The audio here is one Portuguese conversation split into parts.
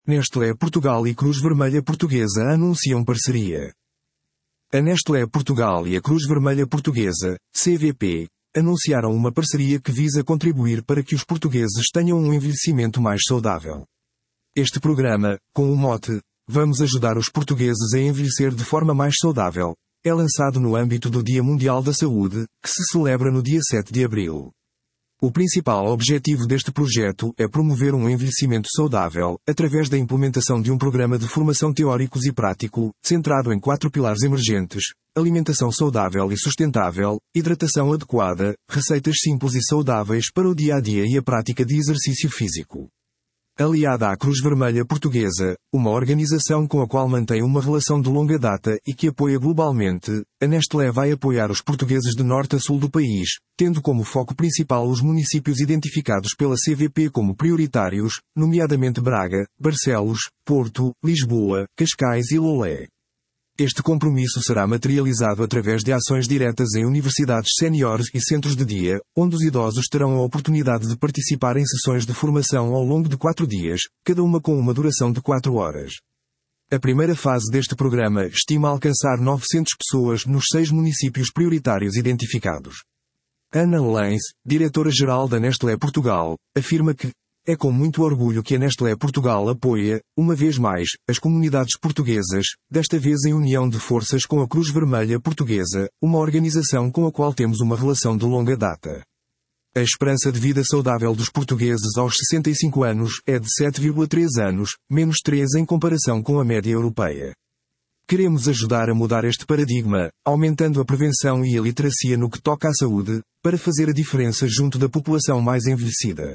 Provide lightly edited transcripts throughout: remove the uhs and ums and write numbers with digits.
Nestlé Portugal e Cruz Vermelha Portuguesa anunciam parceria. A Nestlé Portugal e a Cruz Vermelha Portuguesa, CVP, anunciaram uma parceria que visa contribuir para que os portugueses tenham um envelhecimento mais saudável. Este programa, com o mote "Vamos ajudar os portugueses a envelhecer de forma mais saudável", é lançado no âmbito do Dia Mundial da Saúde, que se celebra no dia 7 de abril. O principal objetivo deste projeto é promover um envelhecimento saudável, através da implementação de um programa de formação teóricos e prático, centrado em 4 pilares emergentes: alimentação saudável e sustentável, hidratação adequada, receitas simples e saudáveis para o dia-a-dia e a prática de exercício físico. Aliada à Cruz Vermelha Portuguesa, uma organização com a qual mantém uma relação de longa data e que apoia globalmente, a Nestlé vai apoiar os portugueses de norte a sul do país, tendo como foco principal os municípios identificados pela CVP como prioritários, nomeadamente Braga, Barcelos, Porto, Lisboa, Cascais e Lolé. Este compromisso será materializado através de ações diretas em universidades séniores e centros de dia, onde os idosos terão a oportunidade de participar em sessões de formação ao longo de 4 dias, cada uma com uma duração de 4 horas. A primeira fase deste programa estima alcançar 900 pessoas nos 6 municípios prioritários identificados. Ana Lenz, diretora-geral da Nestlé Portugal, afirma que é com muito orgulho que a Nestlé Portugal apoia, uma vez mais, as comunidades portuguesas, desta vez em união de forças com a Cruz Vermelha Portuguesa, uma organização com a qual temos uma relação de longa data. A esperança de vida saudável dos portugueses aos 65 anos é de 7,3 anos, menos 3 em comparação com a média europeia. Queremos ajudar a mudar este paradigma, aumentando a prevenção e a literacia no que toca à saúde, para fazer a diferença junto da população mais envelhecida.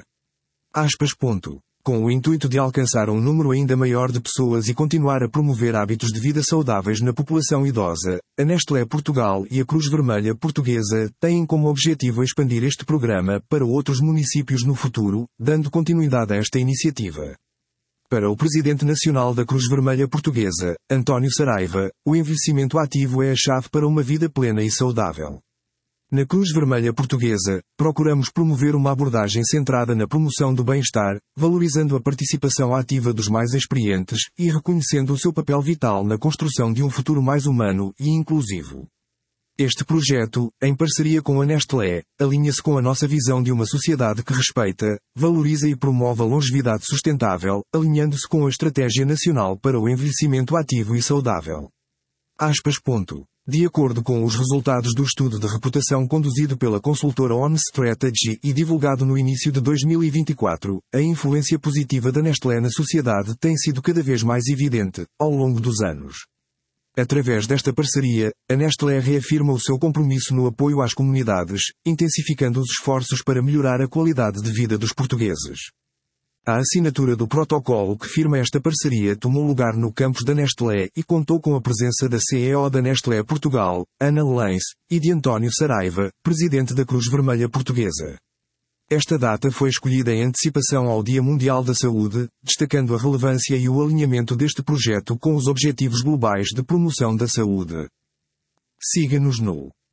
Com o intuito de alcançar um número ainda maior de pessoas e continuar a promover hábitos de vida saudáveis na população idosa, a Nestlé Portugal e a Cruz Vermelha Portuguesa têm como objetivo expandir este programa para outros municípios no futuro, dando continuidade a esta iniciativa. Para o Presidente Nacional da Cruz Vermelha Portuguesa, António Saraiva, o envelhecimento ativo é a chave para uma vida plena e saudável. Na Cruz Vermelha Portuguesa, procuramos promover uma abordagem centrada na promoção do bem-estar, valorizando a participação ativa dos mais experientes e reconhecendo o seu papel vital na construção de um futuro mais humano e inclusivo. Este projeto, em parceria com a Nestlé, alinha-se com a nossa visão de uma sociedade que respeita, valoriza e promove a longevidade sustentável, alinhando-se com a Estratégia Nacional para o Envelhecimento Ativo e Saudável. De acordo com os resultados do estudo de reputação conduzido pela consultora On Strategy e divulgado no início de 2024, a influência positiva da Nestlé na sociedade tem sido cada vez mais evidente, ao longo dos anos. Através desta parceria, a Nestlé reafirma o seu compromisso no apoio às comunidades, intensificando os esforços para melhorar a qualidade de vida dos portugueses. A assinatura do protocolo que firma esta parceria tomou lugar no campus da Nestlé e contou com a presença da CEO da Nestlé Portugal, Ana Lenz, e de António Saraiva, presidente da Cruz Vermelha Portuguesa. Esta data foi escolhida em antecipação ao Dia Mundial da Saúde, destacando a relevância e o alinhamento deste projeto com os Objetivos Globais de Promoção da Saúde. Siga-nos no